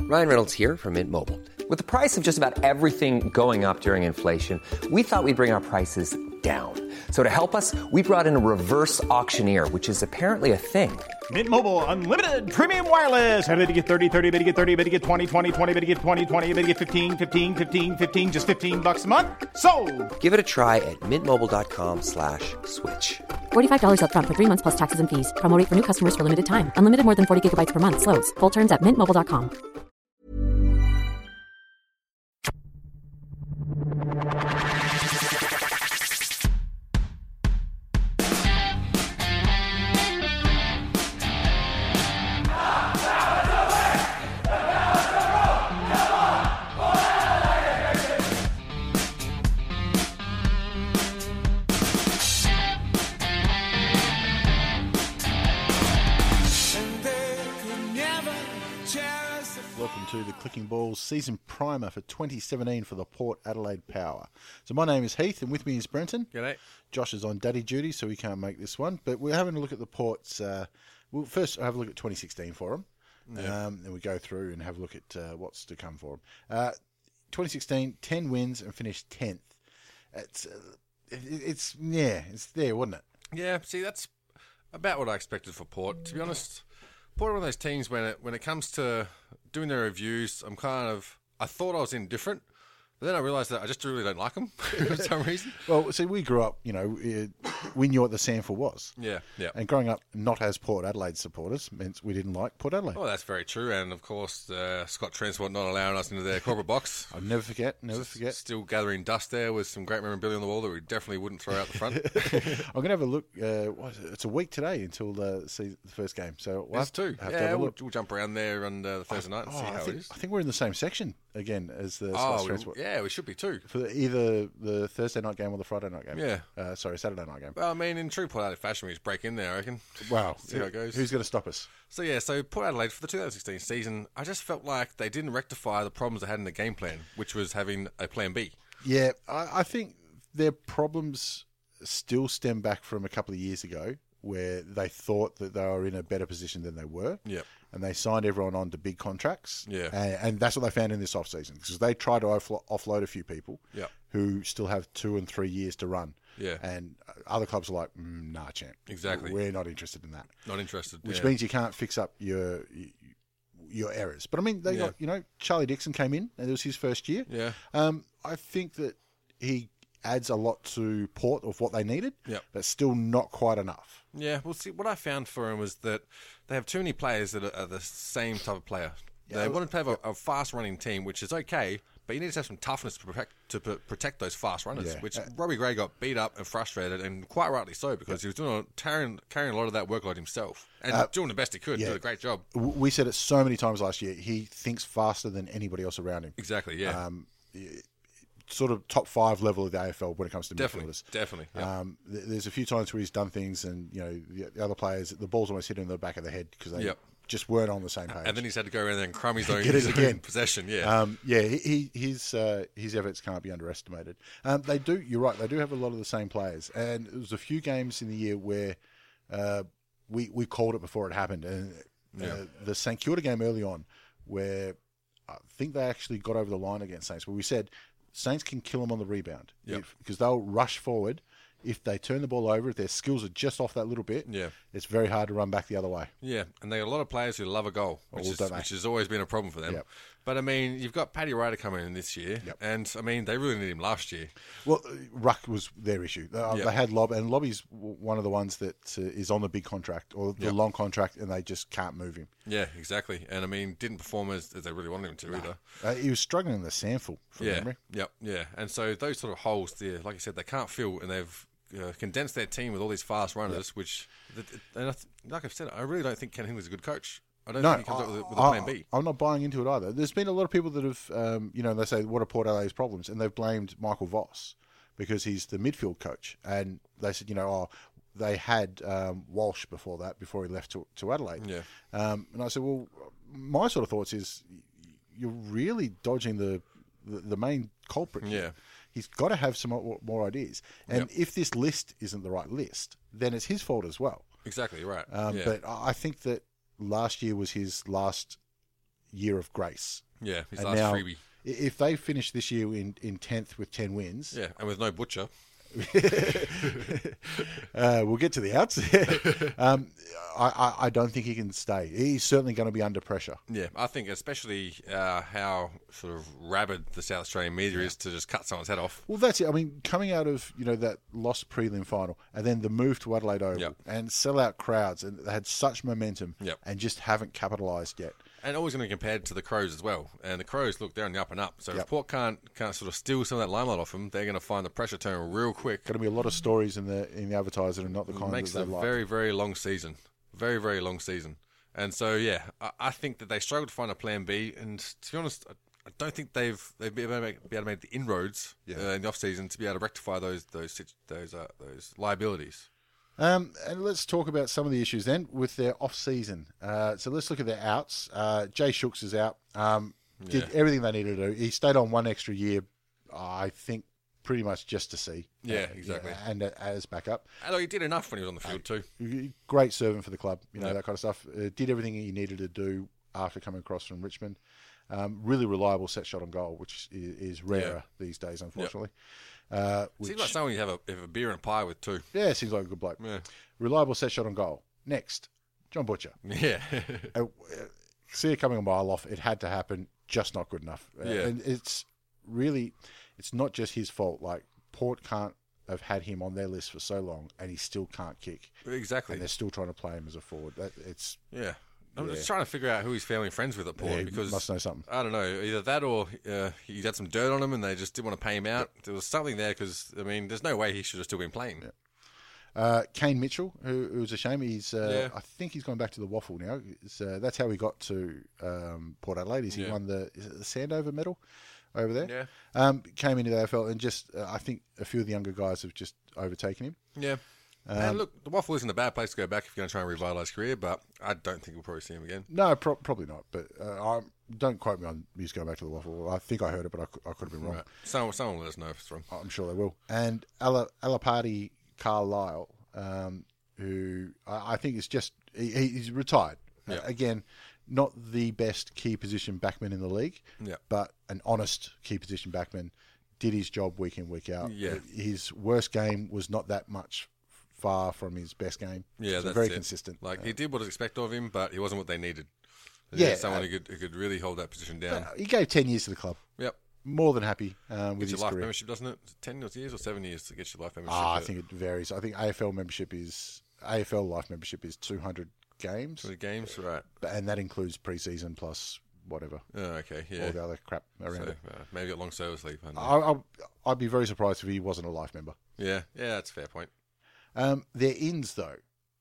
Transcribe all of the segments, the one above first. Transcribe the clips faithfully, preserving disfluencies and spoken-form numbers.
Ryan Reynolds here from Mint Mobile. With the price of just about everything going up during inflation, we thought we'd bring our prices down. So to help us, we brought in a reverse auctioneer, which is apparently a thing. Mint Mobile Unlimited Premium Wireless. How to get thirty, thirty, how to get thirty, how to get twenty, twenty, twenty, how to get twenty, twenty, how to get fifteen, fifteen, fifteen, fifteen, just fifteen bucks a month? Sold! Give it a try at mintmobile.com slash switch. forty-five dollars up front for three months plus taxes and fees. Promo rate for new customers for limited time. Unlimited more than forty gigabytes per month. Slows full terms at mint mobile dot com. To the Clicking Balls season primer for twenty seventeen for the Port Adelaide Power. So my name is Heath and with me is Brenton. G'day. Josh is on daddy duty, so we can't make this one. But we're having a look at the Ports. Uh, we'll first have a look at twenty sixteen for them. Yeah. Um, and we go through and have a look at uh, what's to come for them. Uh, twenty sixteen, ten wins and finished tenth. It's, uh, it, it's, yeah, it's there, wasn't it? Yeah, see, that's about what I expected for Port. To be honest, Port are one of those teams when it, when it comes to doing their reviews, I'm kind of, I thought I was indifferent, but then I realised that I just really don't like them for some reason. Well, see, we grew up, you know, we knew what the Sample was. Yeah, yeah. And growing up not as Port Adelaide supporters meant we didn't like Port Adelaide. Oh, that's very true. And, of course, uh, Scott Transport not allowing us into their corporate box. I'll never forget, never S- forget. Still gathering dust there with some great memorabilia on the wall that we definitely wouldn't throw out the front. I'm going to have a look. Uh, what is it? It's a week today until the, see, the first game. So we'll It's two. have Yeah, to have a we'll, look. we'll jump around there on uh, the Thursday night and Oh, see I how think, it is. I think we're in the same section again as the Oh, Scots we- Transport. yeah, we should be too. For the, either the Thursday night game or the Friday night game. Yeah. Uh, sorry, Saturday night game. Well, I mean, in true Port Adelaide fashion, we just break in there, I reckon. Wow. See how it goes. Who's going to stop us? So, yeah, so Port Adelaide, for the two thousand sixteen season, I just felt like they didn't rectify the problems they had in the game plan, which was having a plan B. Yeah, I, I think their problems still stem back from a couple of years ago where they thought that they were in a better position than they were. Yep. And they signed everyone on to big contracts. Yeah. And, and that's what they found in this offseason because they tried to offlo- offload a few people Yep. who still have two and three years to run. Yeah. And other clubs are like, mm, nah, champ. Exactly. We're not interested in that. Not interested. Which yeah. means you can't fix up your your errors. But I mean, they Yeah. got, you know, Charlie Dixon came in and it was his first year. Yeah. Um, I think that he adds a lot to Port of what they needed, Yep. but still not quite enough. Yeah, well, see, what I found for him was that they have too many players that are, are the same type of player. Yeah, they wanted to have a, a fast-running team, which is okay, but you need to have some toughness to protect to p- protect those fast runners, Yeah. which Uh, Robbie Gray got beat up and frustrated, and quite rightly so, because he was doing a, carrying, carrying a lot of that workload himself, and Uh, doing the best he could, yeah. did a great job. W- We said it so many times last year. He thinks faster than anybody else around him. Exactly, yeah. Um, sort of top five level of the A F L when it comes to definitely, midfielders. definitely. Yeah. Um, th- there's a few times where he's done things, and you know the, the other players, the ball's almost hit him in the back of the head because they Yep. just weren't on the same page. and then he's had to go around there and crumb his own, Get it his own again. possession, yeah. Um, yeah, he, he, his uh, his efforts can't be underestimated. Um, they do. You're right. They do have a lot of the same players, and there was a few games in the year where uh, we we called it before it happened, and uh, Yeah. the St Kilda game early on, where I think they actually got over the line against Saints, where we said Saints can kill them on the rebound Yep. because they'll rush forward. If they turn the ball over, if their skills are just off that little bit, Yeah. it's very hard to run back the other way. Yeah, and they got a lot of players who love a goal, which, Oh, is, don't they? which has always been a problem for them. Yep. But, I mean, you've got Paddy Ryder coming in this year, Yep. and, I mean, they really needed him last year. Well, uh, Ruck was their issue. They, Yep. they had Lob, and Lobby's w- one of the ones that uh, is on the big contract or the Yep. long contract, and they just can't move him. Yeah, exactly. And, I mean, didn't perform as, as they really wanted him to either. Uh, he was struggling in the Sample, from Yeah, memory. yep, yeah. And so those sort of holes there, like I said, they can't fill, and they've uh, condensed their team with all these fast runners, which, and I th- like I've said, I really don't think Ken Hingley's a good coach. I don't No, think he comes I, up with a, with a I- plan B. I'm not buying into it either. There's been a lot of people that have, um, you know, they say, what are Port Adelaide's problems? And they've blamed Michael Voss because he's the midfield coach. And they said, you know, oh, they had um, Walsh before that, before he left to, to Adelaide. Yeah. Um, and I said, well, my sort of thoughts is you're really dodging the the, the main culprit. here. Yeah. He's got to have some more, more ideas. And Yep. if this list isn't the right list, then it's his fault as well. Exactly, right. Um, yeah. But I I think that last year was his last year of grace. Yeah, his And last now, freebie. i- If they finish this year in, in tenth with ten wins, Yeah, and with no Butcher. uh, we'll get to the outs. um, I, I, I don't think he can stay. He's certainly going to be under pressure. Yeah, I think especially uh, how sort of rabid the South Australian media is to just cut someone's head off. Well, that's it. I mean, coming out of you know that lost prelim final and then the move to Adelaide Oval Yep. and sellout crowds, and they had such momentum Yep. and just haven't capitalised yet. And always going to be compared to the Crows as well. And the Crows, look, they're on the up and up. So Yep. if Port can't can't sort of steal some of that limelight off them, they're going to find the pressure turn real quick. Going to be a lot of stories in the in the advertiser and not the It kind makes that it they a like. very, very long season. Very, very long season. And so, yeah, I, I think that they struggled to find a plan B. And to be honest, I, I don't think they've they've been able to make, be able to make the inroads Yeah. uh, in the off season to be able to rectify those those situ- those uh, those liabilities. Um, and let's talk about some of the issues then with their off season. Uh, so let's look at their outs. Uh, Jay Shooks is out. Um, did Yeah. everything they needed to do. He stayed on one extra year, I think, pretty much just to see. Yeah, Uh, exactly. and uh, as backup. And look, he did enough when he was on the field too. Great servant for the club, you know, Yep. that kind of stuff. Uh, did everything he needed to do after coming across from Richmond. Um, really reliable set shot on goal, which is, is rarer these days, unfortunately. Uh, which, Seems like someone you have a, have a beer and a pie with too. yeah, seems like a good bloke. Yeah. Reliable set shot on goal. Next, John Butcher. Yeah. uh, see it coming a mile off. It had to happen, just not good enough. Uh, Yeah. And it's really, it's not just his fault. Like, Port can't have had him on their list for so long, and he still can't kick. exactly. And they're still trying to play him as a forward. That, it's Yeah. I'm Yeah. just trying to figure out who he's family and friends with at Port Yeah, he because must know something. I don't know, either that or uh, he had some dirt on him and they just didn't want to pay him out. There was something there because I mean, there's no way he should have still been playing. Uh, Kane Mitchell, who, who was a shame. He's, uh, Yeah. I think he's gone back to the Waffle now. It's, uh, that's how he got to um, Port Adelaide. Is he Yeah. won the, is it the Sandover medal over there? Yeah. Um, came into the A F L and just, uh, I think a few of the younger guys have just overtaken him. Yeah. Um, and look, the Waffle isn't a bad place to go back if you're going to try and revitalise his career, but I don't think we'll probably see him again. No, pro- probably not. But uh, I don't quote me on he's going back to the Waffle. I think I heard it, but I, cou- I could have been wrong. Right. Someone, someone will let us know if it's wrong. I'm sure they will. And Ala- Alapati Carlisle, um, who I, I think is just he, he's retired. Yeah. Uh, again, not the best key position backman in the league, Yeah. but an honest key position backman. Did his job week in, week out. Yeah. His worst game was not that much far from his best game. Yeah, so that's very it. consistent. Like, Uh, he did what was expected of him, but he wasn't what they needed. They Yeah, needed someone uh, who could who could really hold that position down. he gave ten years to the club. Yep. More than happy um, with Gets his your life career. membership, doesn't it? Is it ten years or seven years to get your life membership? Ah, I But- think it varies. I think A F L membership is A F L life membership is two hundred games, For the games, right? and that includes preseason plus whatever, Oh, okay, yeah. all the other crap around So, it. uh, maybe got long service leave. I don't know. I, I, I'd be very surprised if he wasn't a life member. yeah, yeah, that's a fair point. Um, their ins, though,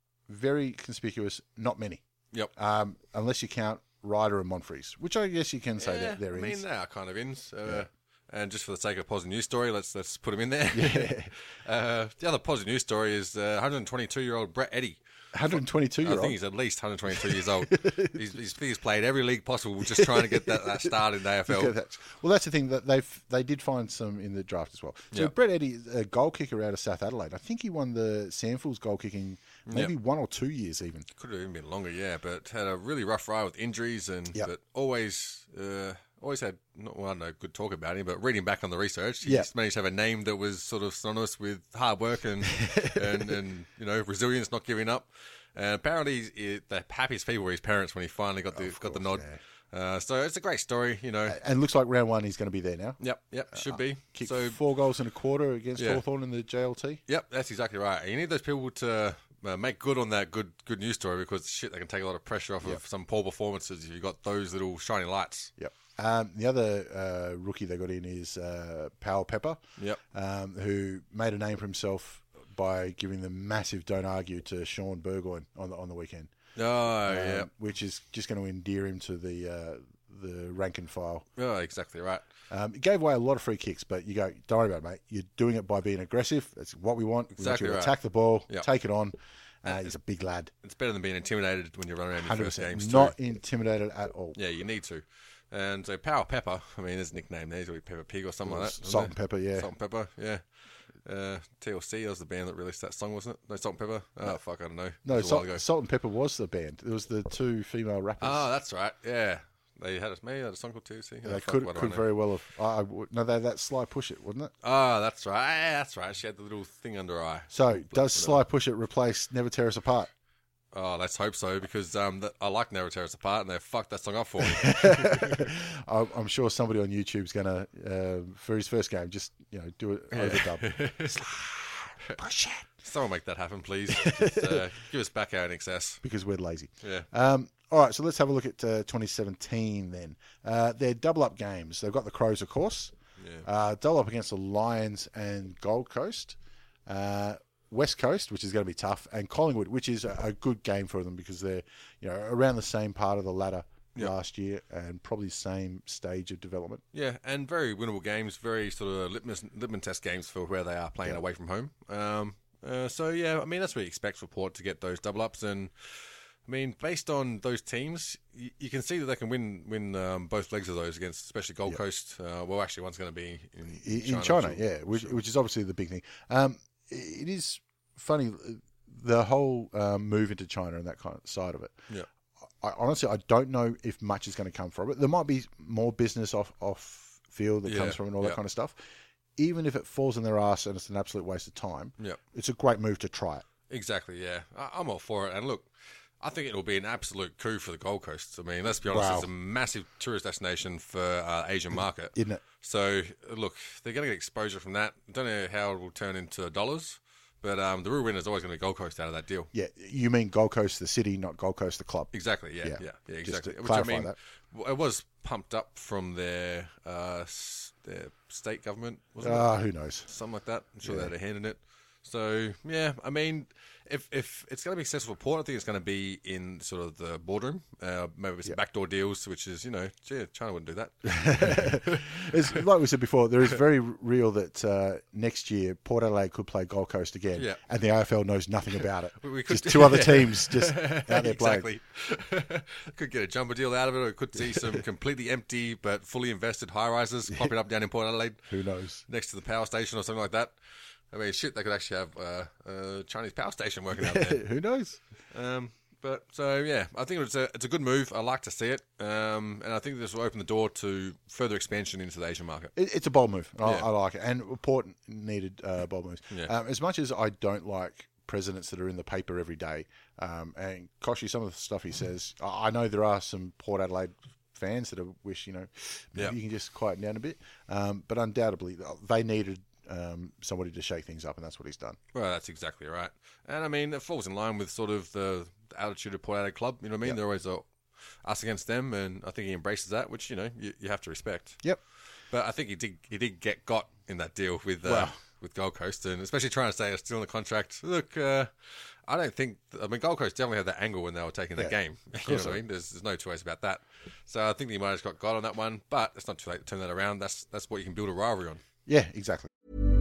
very conspicuous. Not many, Yep. um, unless you count Ryder and Monfries, which I guess you can say yeah, that they're I mean, ins. they are kind of ins. Uh, And just for the sake of a positive news story, let's let's put him in there. Yeah. uh, the other positive news story is uh, one hundred twenty-two-year-old Brett Eddy. one hundred twenty-two I year think old. he's at least one hundred twenty-two years old. he's, he's, he's played every league possible, just trying to get that, that start in the A F L. Well, that's the thing that they've they did find some in the draft as well. So Yep. Brett Eddy, a goal kicker out of South Adelaide. I think he won the Sandfulls goal kicking maybe Yep. one or two years even. Could have even been longer, yeah, but had a really rough ride with injuries and Yep. but always uh, always had not well, I don't know, good talk about him, but reading back on the research, he Yep. just managed to have a name that was sort of synonymous with hard work and and, and you know resilience, not giving up. And apparently, he, the happiest people were his parents when he finally got the got the nod. Uh, so it's a great story, you know. And it looks like round one he's going to be there now. Yep, yep, should be. Kicked So four goals and a quarter against Yeah. Hawthorn in the J L T. Yep, that's exactly right. You need those people to uh, make good on that good good news story because shit, they can take a lot of pressure off of some poor performances if you've got those little shiny lights. Yep. Um, the other uh, rookie they got in is uh, Powell Pepper, Yep. um, who made a name for himself by giving the massive "Don't Argue" to Sean Burgoyne on the on the weekend. Oh, um, yeah. which is just going to endear him to the uh, the rank and file. Oh, exactly right. Um, he gave away a lot of free kicks, but you go, don't worry about it, mate. You're doing it by being aggressive. That's what we want. Exactly we want you to right. attack the ball, Yep. take it on. Uh, he's a big lad. It's better than being intimidated when you're running around your one hundred first percent games. Not too. intimidated at all. Yeah, you need to. And so Power Pepper, I mean, there's a nickname there. He's got Pepper Pig or something like that. Salt isn't and Pepper, yeah. Salt and Pepper, yeah. Uh, T L C, that was the band that released that song, wasn't it? No, Salt and Pepper? Oh, fuck, I don't know. It No, was a while Salt, ago. Salt and Pepper was the band. It was the two female rappers. Oh, that's right. Yeah. They had a, maybe had a song or two. See, They could could very well have. I, I, no, they that Sly Push It, wasn't it? Oh, that's right. That's right. She had the little thing under her eye. So does Sly Push It replace Never Tear Us Apart? Oh, let's hope so, because um, that, I like Never Tear Us Apart, and they fucked that song up for me. I'm sure somebody on YouTube's going to, uh, for his first game, just you know do it overdub. Sly Push It. Someone make that happen, please. Just, uh, give us back our in excess. Because we're lazy. Yeah. Um, all right, so let's have a look at uh, twenty seventeen then. Uh, they're double-up games. They've got the Crows, of course. Yeah. Uh, double-up against the Lions and Gold Coast. Uh, West Coast, which is going to be tough, and Collingwood, which is a, a good game for them because they're you know around the same part of the ladder yep. last year and probably same stage of development. Yeah, and very winnable games, very sort of litmus, litmus test games for where they are playing yep. away from home. Um, uh, so, yeah, I mean, that's what you expect for Port to get those double-ups, and I mean, based on those teams, you, you can see that they can win win um, both legs of those against, especially Gold yep. Coast. Uh, well, actually, one's going to be in, in China. In China, sure. yeah, which, sure. which is obviously the big thing. Um, it is funny, the whole um, move into China and that kind of side of it. Yeah. I, honestly, I don't know if much is going to come from it. There might be more business off, off field that yeah. comes from it and all yeah. that kind of stuff. Even if it falls in their ass and it's an absolute waste of time, yeah. it's a great move to try it. Exactly, yeah. I, I'm all for it. And look, I think it'll be an absolute coup for the Gold Coast. I mean, let's be honest, Wow. it's a massive tourist destination for uh, Asian market. Isn't it? So, look, they're going to get exposure from that. I don't know how it will turn into dollars, but um, the real winner is always going to be Gold Coast out of that deal. Yeah, you mean Gold Coast, the city, not Gold Coast, the club. Exactly, yeah, Yeah. yeah, yeah, Just exactly. to Which I clarify mean, that. w- it was pumped up from their, uh, s- their state government, wasn't Ah, it? who knows? Something like that. I'm sure Yeah. they had a hand in it. So, yeah, I mean, if if it's going to be successful for Port, I think it's going to be in sort of the boardroom, uh, maybe with some Yeah. backdoor deals, which is, you know, gee, China wouldn't do that. It's, like we said before, there is very real that uh, next year Port Adelaide could play Gold Coast again, Yeah. and the A F L knows nothing about it. We- we could just do- two other teams just out there playing. Exactly. Could get a jumbo deal out of it, or could see some completely empty but fully invested high rises popping up down in Port Adelaide. Who knows? Next to the power station or something like that. I mean, shit, they could actually have uh, a Chinese power station working out there. Who knows? Um, but so yeah, I think it's a it's a good move. I like to see it, um, and I think this will open the door to further expansion into the Asian market. It, it's a bold move. I, Yeah. I like it, and Port needed uh, bold moves. Yeah. Um, as much as I don't like presidents that are in the paper every day, um, and Koshy, some of the stuff he says, I I know there are some Port Adelaide fans that are wish you know maybe Yeah. you can just quieten down a bit, um, but undoubtedly they needed. Um, somebody to shake things up, and that's what he's done. Well, that's exactly right. And I mean, it falls in line with sort of the, the attitude of Port Adelaide Club. You know what I mean? Yep. They're always uh, us against them, and I think he embraces that, which you know you, you have to respect. Yep. But I think he did he did get got in that deal with uh, Wow. with Gold Coast, and especially trying to say it's still in the contract. Look, uh, I don't think. I mean, Gold Coast definitely had that angle when they were taking that Yeah. game. You know what I mean? There's, there's no two ways about that. So I think he might have got got on that one, but it's not too late to turn that around. That's that's what you can build a rivalry on. Yeah, exactly.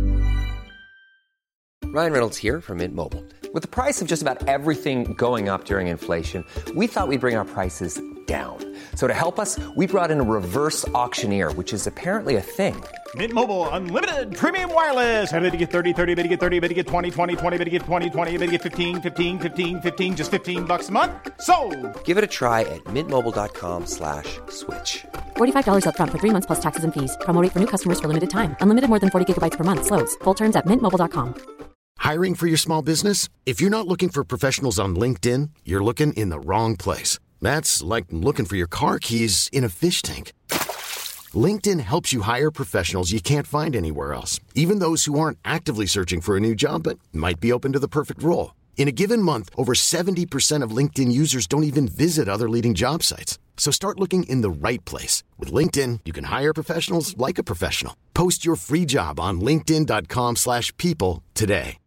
Ryan Reynolds here from Mint Mobile. With the price of just about everything going up during inflation, we thought we'd bring our prices down. So to help us, we brought in a reverse auctioneer, which is apparently a thing. Mint Mobile Unlimited Premium Wireless. How to get thirty, thirty, how to get thirty, how to get twenty, twenty, twenty, how to get twenty, twenty, how to get fifteen, fifteen, fifteen, fifteen, just fifteen bucks a month? Sold! Give it a try at mintmobile.com slash switch. forty-five dollars up front for three months plus taxes and fees. Promo rate for new customers for limited time. Unlimited more than forty gigabytes per month. Slows full terms at mint mobile dot com. Hiring for your small business? If you're not looking for professionals on LinkedIn, you're looking in the wrong place. That's like looking for your car keys in a fish tank. LinkedIn helps you hire professionals you can't find anywhere else, even those who aren't actively searching for a new job but might be open to the perfect role. In a given month, over seventy percent of LinkedIn users don't even visit other leading job sites. So start looking in the right place. With LinkedIn, you can hire professionals like a professional. Post your free job on linkedin.com slash people today.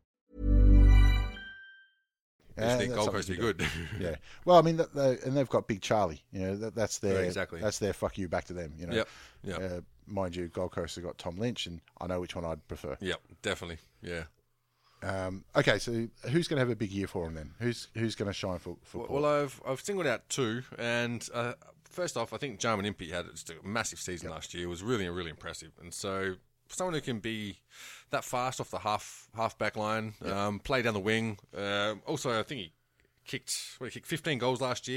I just Uh, think that's Gold something Coast to be do. good. Yeah. Well, I mean, that, they, and they've got Big Charlie. You know, that, that's their Yeah, exactly. That's their fuck you back to them. You know. Yep, yep. Uh, mind you, Gold Coast have got Tom Lynch, and I know which one I'd prefer. Yep, definitely. Yeah. Um, okay, so who's going to have a big year for him then? Who's who's going to shine for for? Well, Port? well, I've I've singled out two, and uh, first off, I think Jarman Impey had just a massive season last year. It was really really impressive, and so for someone who can be that fast off the half half back line, um, play down the wing. Uh, also, I think he kicked what he kicked fifteen goals last year,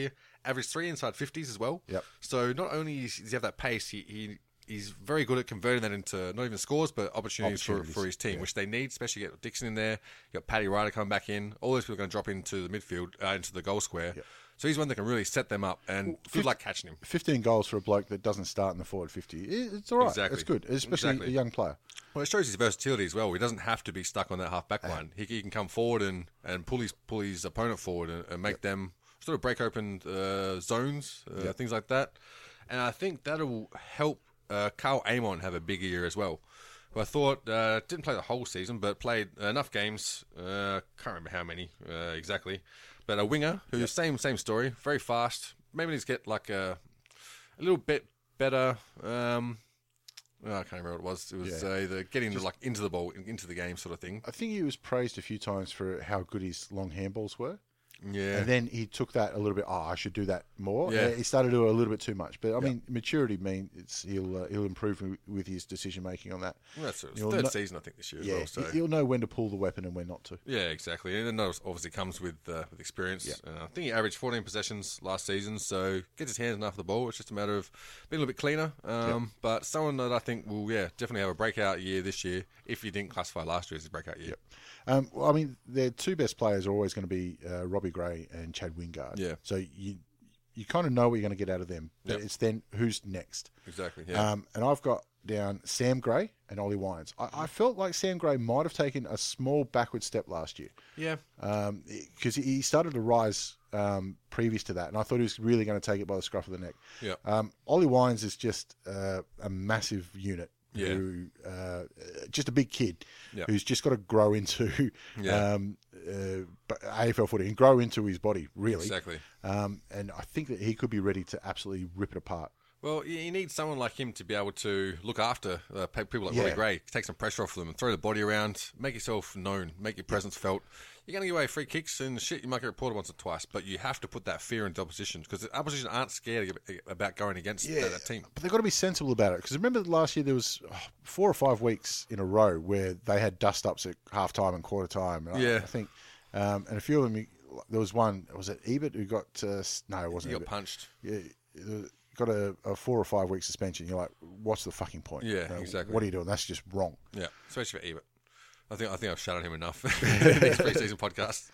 averaged three inside fifties as well. Yep. So not only does he have that pace, he, he he's very good at converting that into not even scores, but opportunities, Opportunities, For, for his team, yeah. which they need, especially you got Dixon in there, you got Paddy Ryder coming back in. All those people are going to drop into the midfield, uh, into the goal square. Yep. So he's one that can really set them up, and Well, good fifty luck catching him. fifteen goals for a bloke that doesn't start in the forward fifty. It- It's all right. Exactly. It's good, especially Exactly. a young player. Well, it shows his versatility as well. He doesn't have to be stuck on that half back line. He, he can come forward and, and pull his pull his opponent forward and, and make them sort of break open uh, zones, uh, Yep. things like that. And I think that'll help uh, Carl Amon have a bigger year as well. Who I thought uh, didn't play the whole season, but played enough games. Uh, can't remember how many uh, exactly. But a winger who's Yep. same same story, very fast. Maybe needs to get like a a little bit better. Um, oh, I can't remember what it was. It was Yeah. uh, either getting into, like into the ball, into the game, sort of thing. I think he was praised a few times for how good his long handballs were. Yeah, And then he took that a little bit. Oh, I should do that more. Yeah. Uh, He started to do it a little bit too much. But I mean, maturity means it's, he'll uh, he'll improve with- with his decision making on that. well, that's it. You'll third kno- season, I think, this year as Yeah, well. So he- he'll know when to pull the weapon and when not to. yeah, exactly. And that obviously comes with uh, with experience. Yeah. Uh, I think he averaged fourteen possessions last season, so gets his hands enough the ball. It's just a matter of being a little bit cleaner. Um, But someone that I think will, yeah, definitely have a breakout year this year. If he didn't classify last year as his breakout year. Um, well, I mean, their two best players are always going to be uh, Robbie Gray and Chad Wingard. Yeah. So you you kind of know what you're going to get out of them. But Yep. it's then who's next. Exactly. Yeah. Um, and I've got down Sam Gray and Ollie Wines. I, I felt like Sam Gray might have taken a small backward step last year. yeah. Because he started to rise um, previous to that, and I thought he was really going to take it by the scruff of the neck. Yeah. Um, Ollie Wines is just uh, a massive unit. Yeah. Who, uh, just a big kid Yeah. who's just got to grow into Yeah. um, uh, A F L footy and grow into his body, really. Exactly. Um, and I think that he could be ready to absolutely rip it apart. Well, you you need someone like him to be able to look after uh, pe- people like Yeah. Robbie Gray, take some pressure off them, and throw the body around, make yourself known, make your presence felt. You're going to give away free kicks and shit. You might get reported once or twice, but you have to put that fear into opposition because the opposition aren't scared about going against that, that team. But they've got to be sensible about it. Because remember last year there was oh, four or five weeks in a row where they had dust-ups at half-time and quarter-time. And I- Yeah. I think, um, and a few of them, there was one, was it Ebert who got, uh, s- no, it wasn't You got Ebert. punched. Yeah, it got a, a four or five week suspension. You're like, what's the fucking point? Yeah, Uh, exactly. What are you doing? That's just wrong. Yeah, especially for Ebert. I think I think I've shut on him enough in these preseason podcasts.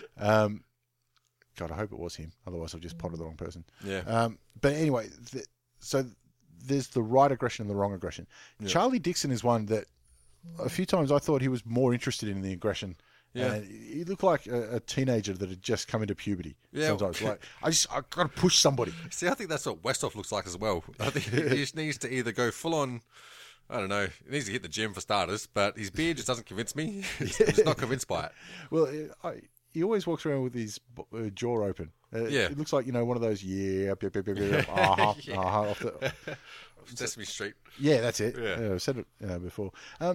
Um, God, I hope it was him. Otherwise, I've just potted the wrong person. Yeah. Um, but anyway, th- so there's the right aggression and the wrong aggression. Charlie Dixon is one that a few times I thought he was more interested in the aggression. Yeah. And he looked like a, a teenager that had just come into puberty. Yeah. Sometimes, like I just I got to push somebody. See, I think that's what Westhoff looks like as well. I think he just needs to either go full on. I don't know. He needs to hit the gym for starters, but his beard just doesn't convince me. I'm just not convinced by it. Well, I, he always walks around with his uh, jaw open. Uh, Yeah. It looks like, you know, one of those, yeah, yep, yep, yep, yep, yep, uh-huh, uh-huh, off the, Sesame Street. yeah, that's it. Yeah. Yeah, I've said it uh, before. Um,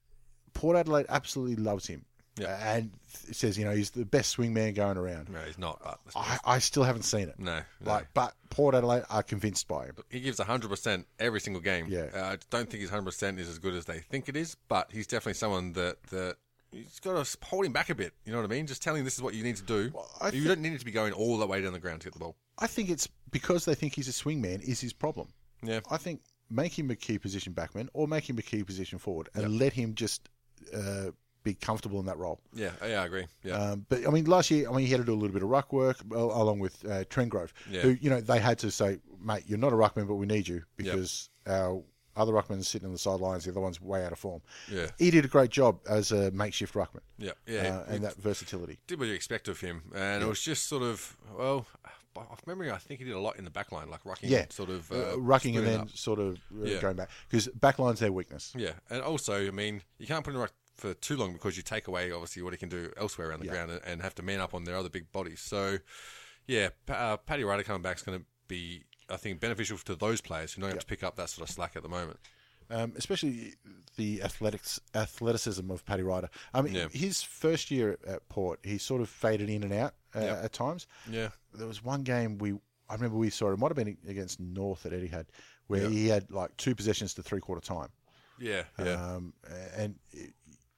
Port Adelaide absolutely loves him. Yeah. Uh, and it says, you know, he's the best swingman going around. No, he's not. But I, I still haven't seen it. no, no. Like, but Port Adelaide are convinced by him. He gives one hundred percent every single game. Yeah. Uh, I don't think his one hundred percent is as good as they think it is, but he's definitely someone that, that he's got to hold him back a bit. You know what I mean? Just telling him this is what you need to do. I you think- don't need to be going all the way down the ground to get the ball. I think it's because they think he's a swingman is his problem. Yeah. I think make him a key position backman or make him a key position forward and let him just uh, be comfortable in that role. Yeah, yeah, I agree. Yeah. Um, but I mean, last year, I mean, he had to do a little bit of ruck work al- along with uh, Trent Grove, Yeah. who, you know, they had to say, mate, you're not a ruckman, but we need you because our other ruckman's sitting on the sidelines, the other one's way out of form. Yeah. He did a great job as a makeshift ruckman. Yeah, yeah. Uh, and that versatility. Did what you expect of him, and it was just sort of, well, off memory, I think he did a lot in the back line, like rucking, Yeah. sort of Uh, uh, rucking and splitting then up. sort of uh, Yeah. going back. Because backline's their weakness. Yeah, and also, I mean, you can't put him right for too long because you take away obviously what he can do elsewhere around the Yeah. ground and, and have to man up on their other big bodies. So, yeah, Pa- uh, Paddy Ryder coming back is going to be, I think, beneficial to those players who don't have to pick up that sort of slack at the moment. Um, especially the athletics, athleticism of Paddy Ryder. I mean, Yeah. his first year at Port, he sort of faded in and out uh, Yep. at times. Yeah, There was one game we, I remember we saw, it might have been against North at Etihad, where Yeah. he had like two possessions to three quarter time. yeah, yeah, Um, and it,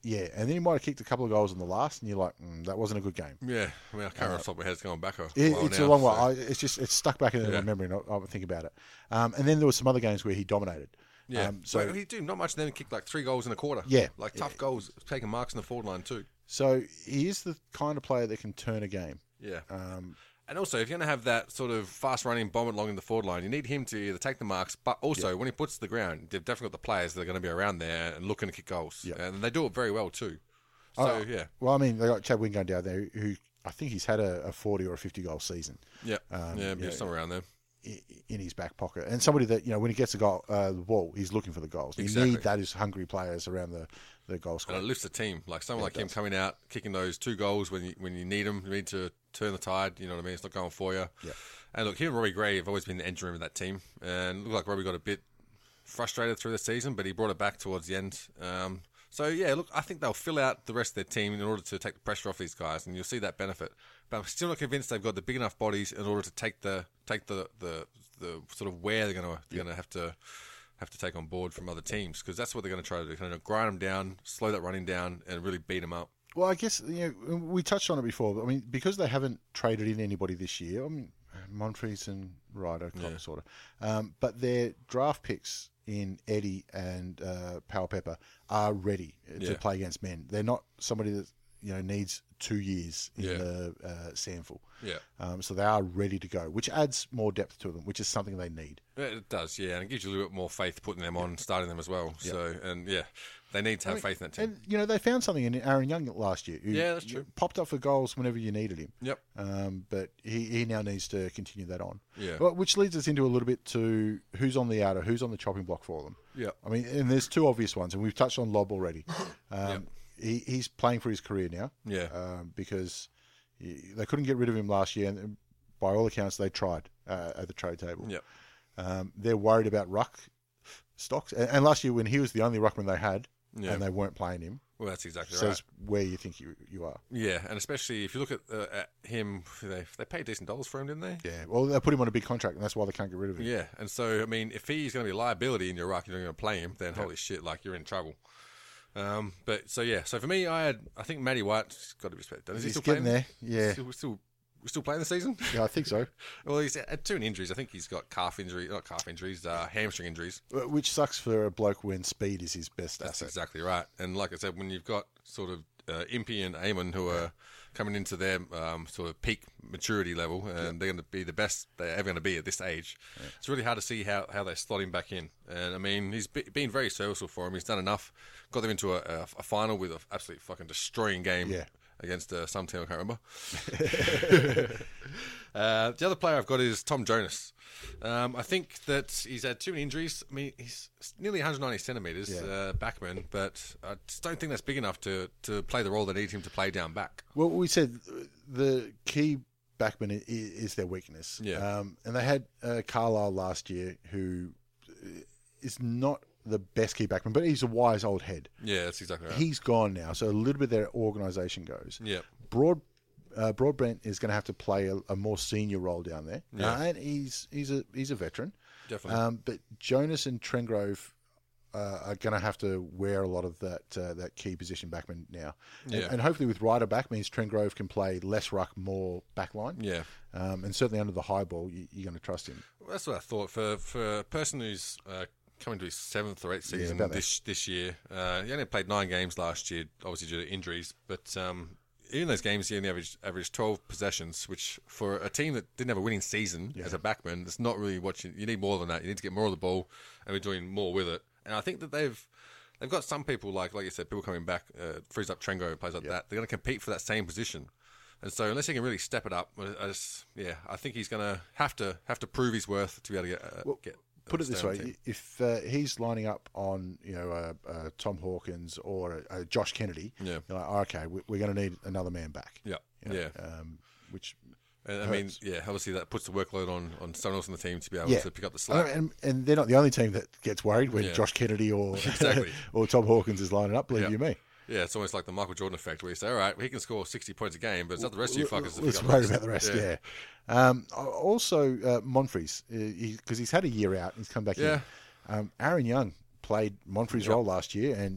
Yeah, and then he might have kicked a couple of goals in the last, and you're like, mm, that wasn't a good game. Yeah, I mean, I can't remember off the top of my head. It's going back a It, while it's now, a long so- while. I, it's just it's stuck back in Yeah. my memory, and I, I think about it. Um, and then there were some other games where he dominated. Yeah, Um, so so he did not much. Then he kicked like three goals in a quarter. Yeah. like tough goals, taking marks in the forward line too. so he is the kind of player that can turn a game. Yeah, Um, and also if you're going to have that sort of fast running bomb along in the forward line, you need him to either take the marks, but also when he puts to the ground, they've definitely got the players that are going to be around there and looking to kick goals. Yeah. And they do it very well too. So oh, yeah, Well, I mean, they got Chad Wingard down there, who I think he's had a, a forty or a fifty goal season. yeah, Um, yeah, you be know, somewhere around there. i- in his back pocket, and somebody that, you know, when he gets a goal, uh, the ball, he's looking for the goals. Exactly. You need that as hungry players around the, the goal And squad. it lifts the team. Like someone Yeah, like it him does. coming out, kicking those two goals when you when you need them, you need to turn the tide. You know what I mean? It's not going for you. Yeah. And look, him and Robbie Gray have always been the engine room of that team, and it looked like Robbie got a bit frustrated through the season, but he brought it back towards the end. Um, so yeah, look, I think they'll fill out the rest of their team in order to take the pressure off these guys, and you'll see that benefit. But I'm still not convinced they've got the big enough bodies in order to take the take the the, the sort of wear they're going to they're going to have to have to take on board from other teams, because that's what they're going to try to do, kind of grind them down, slow that running down, and really beat them up. Well, I guess, you know, we touched on it before, but I mean, because they haven't traded in anybody this year, I mean, Monfries and Ryder, Yeah. sort of, um, but their draft picks in Eddie and uh, Powell Pepper are ready to Yeah. play against men. They're not somebody that, you know, needs two years in Yeah. the uh, Sandful. Yeah. Um, so they are ready to go, which adds more depth to them, which is something they need. Yeah, it does, yeah, and it gives you a little bit more faith putting them on, starting them as well. So, and yeah, they need to have faith in that team. And, you know, they found something in Aaron Young last year. Who Yeah, that's true. Popped up for goals whenever you needed him. Yep. Um, but he, he now needs to continue that on. Yeah. Well, which leads us into a little bit to who's on the outer, who's on the chopping block for them. Yeah. I mean, and there's two obvious ones, and we've touched on Lobb already. Um, he, he's playing for his career now. Yeah. Um, because he, they couldn't get rid of him last year, and by all accounts, they tried uh, at the trade table. Yep. Um, they're worried about ruck stocks. And, and last year, when he was the only ruckman they had, Yeah. and they weren't playing him, Well, that's exactly says right. where you think you you are. Yeah, and especially if you look at, uh, at him, they they paid decent dollars for him, didn't they? Yeah, well, they put him on a big contract, and that's why they can't get rid of him. Yeah, and so I mean, if he's going to be a liability in your ruck, you're not going to play him, then holy shit, like you're in trouble. Um, but so yeah, so for me, I had I think Matty White's got to be respected. Is he He's still getting playing? there, yeah. still, still we're still playing the season. Yeah, I think so. Well, he's had two injuries. I think he's got calf injury, not calf injuries, uh, hamstring injuries. Uh, Which sucks for a bloke when speed is his best That's asset. exactly right. And like I said, when you've got sort of uh, Impey and Eamon who are coming into their um, sort of peak maturity level, and they're going to be the best they're ever going to be at this age, it's really hard to see how, how they slot him back in. And I mean, he's be, been very serviceable for him. He's done enough. Got them into a, a, a final with an absolutely fucking destroying game. Yeah. Against uh, some team, I can't remember. uh, the other player I've got is Tom Jonas. Um, I think that he's had too many injuries. I mean, he's nearly one hundred ninety centimetres, Yeah. uh, backman, but I just don't think that's big enough to, to play the role they need him to play down back. Well, we said the key backman i- i- is their weakness. Yeah. Um, and they had uh, Carlisle last year, who is not the best key backman, but he's a wise old head. Yeah, that's exactly right. He's gone now, so a little bit of their organisation goes. Yeah. Broad uh, Broadbent is going to have to play a, a more senior role down there, Yeah. uh, and he's he's a he's a veteran. Definitely. Um, but Jonas and Trengrove uh, are going to have to wear a lot of that uh, that key position backman now, and, Yeah. and hopefully with Ryder back means Trengrove can play less ruck, more backline. Yeah. Um, and certainly under the high ball, you, you're going to trust him. Well, that's what I thought. For for a person who's uh, coming to his seventh or eighth Yeah, season about that. this this year, uh, he only played nine games last year, obviously due to injuries. But um, in those games, he only averaged, averaged twelve possessions, which for a team that didn't have a winning season as a backman, it's not really what you, you need more than that. You need to get more of the ball and be doing more with it. And I think that they've they've got some people, like like you said, people coming back, uh, frees up Trengo and plays like that. They're going to compete for that same position. And so, unless he can really step it up, I just, yeah, I think he's going to have to have to prove his worth to be able to get. Uh, Well, get Put it stay this on the way: team. if uh, he's lining up on, you know, uh, uh, Tom Hawkins or uh, Josh Kennedy, Yeah. you're like, oh, okay, we, we're going to need another man back. Yeah, You know, yeah. Um, which And, I mean, hurts. yeah, obviously that puts the workload on, on someone else on the team to be able yeah, to pick up the I slack. know, and and they're not the only team that gets worried when Yeah. Josh Kennedy or Exactly. or Tom Hawkins is lining up. Believe Yeah. you me. Yeah, it's almost like the Michael Jordan effect, where you say, all right, well, he can score sixty points a game, but it's not the rest of you fuckers. to Let's pick up worry the about the rest. Yeah. Um, also, uh, Monfries, because he, 'cause he's had a year out, he's come back Yeah. in. Um, Aaron Young played Monfries' Yep. role last year and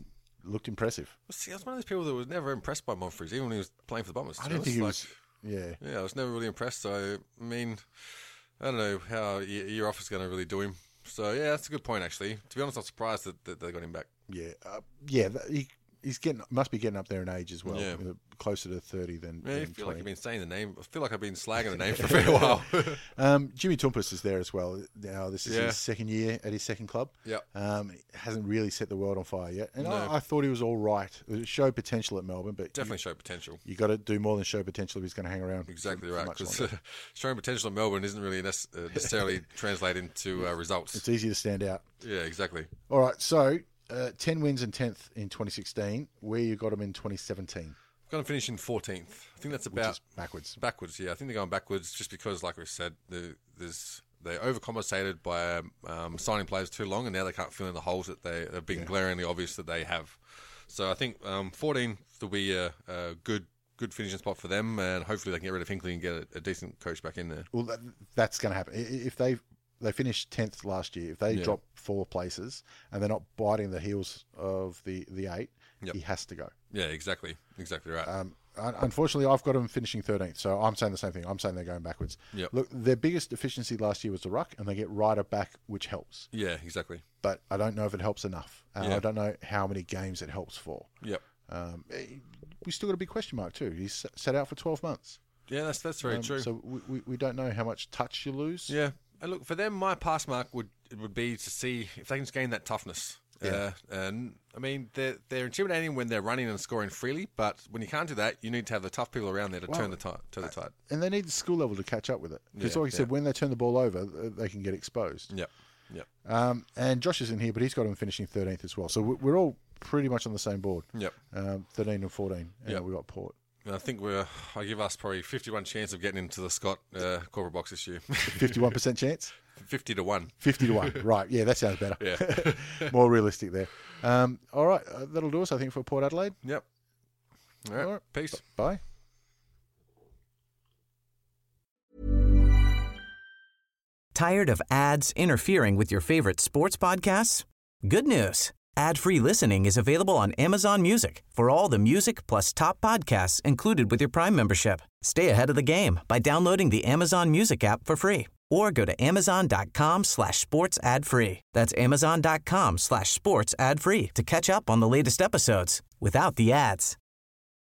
looked impressive. Well, see, I was one of those people that was never impressed by Monfries, even when he was playing for the Bombers. I don't think he was. Yeah. Yeah, I was never really impressed. So, I mean, I don't know how a year off is going to really do him. So, yeah, that's a good point, actually. To be honest, I'm surprised that, that they got him back. Yeah. Uh, yeah, he, he's getting must be getting up there in age as well. Yeah. closer to thirty than, yeah, than I feel twenty. like I've been saying the name. I feel like I've been slagging the name for a fair while. um, Jimmy Toumpas is there as well. Now, this is Yeah. his second year at his second club. Yep. Um, hasn't really set the world on fire yet. And No. I, I thought he was all right. It showed potential at Melbourne, but Definitely you, showed potential. you got to do more than show potential if he's going to hang around. Exactly for, for right. much Because longer. uh, showing potential at Melbourne isn't really nec- uh, necessarily translate into uh, results. It's easy to stand out. Yeah, exactly. All right, so uh, ten wins and tenth in twenty sixteen. Where you got them in twenty seventeen? Going to finish in fourteenth. I think that's Which about is backwards. Backwards, yeah. I think they're going backwards just because, like we said, the, there's they overcompensated by um, signing players too long, and now they can't fill in the holes that they have been Yeah. glaringly obvious that they have. So I think um, fourteen will be a, a good good finishing spot for them, and hopefully they can get rid of Hinkley and get a, a decent coach back in there. Well, that, that's going to happen. I- If they they finished tenth last year, if they Yeah. drop four places and they're not biting the heels of the, the eight, Yep. he has to go. Yeah, exactly, exactly right. Um, un- unfortunately, I've got them finishing thirteenth, so I'm saying the same thing. I'm saying they're going backwards. Yep. Look, their biggest deficiency last year was the ruck, and they get Ryder back, which helps. yeah, exactly. But I don't know if it helps enough. Uh, Yeah. I don't know how many games it helps for. Yep. Um, eh, we still got a big question mark too. He's s- set out for twelve months. Yeah, that's that's very Um, true. So we, we, we don't know how much touch you lose. Yeah, and look, for them, my pass mark would it would be to see if they can just gain that toughness. Yeah. Uh, and I mean, they're they're intimidating when they're running and scoring freely, but when you can't do that, you need to have the tough people around there to Well, turn the tide. Turn the tide. And they need the skill level to catch up with it. Because Yeah, like you said, yeah. when they turn the ball over, uh, they can get exposed. Yep. Yep. Um, and Josh is in here, but he's got him finishing thirteenth as well. So we- we're all pretty much on the same board. Yep. Um, thirteen and fourteen. And Yep. we got Port. And I think we're. I give us probably fifty-one chance of getting into the Scott uh, corporate box this year. fifty-one percent chance? Fifty to one. fifty to one. Right. Yeah, that sounds better. Yeah. More realistic there. Um, all right. Uh, that'll do us, I think, for Port Adelaide. Yep. All right. All right. Peace. Bye. Tired of ads interfering with your favorite sports podcasts? Good news. Ad-free listening is available on Amazon Music for all the music plus top podcasts included with your Prime membership. Stay ahead of the game by downloading the Amazon Music app for free or go to amazon.com slash sports ad free. That's amazon.com slash sports ad free to catch up on the latest episodes without the ads.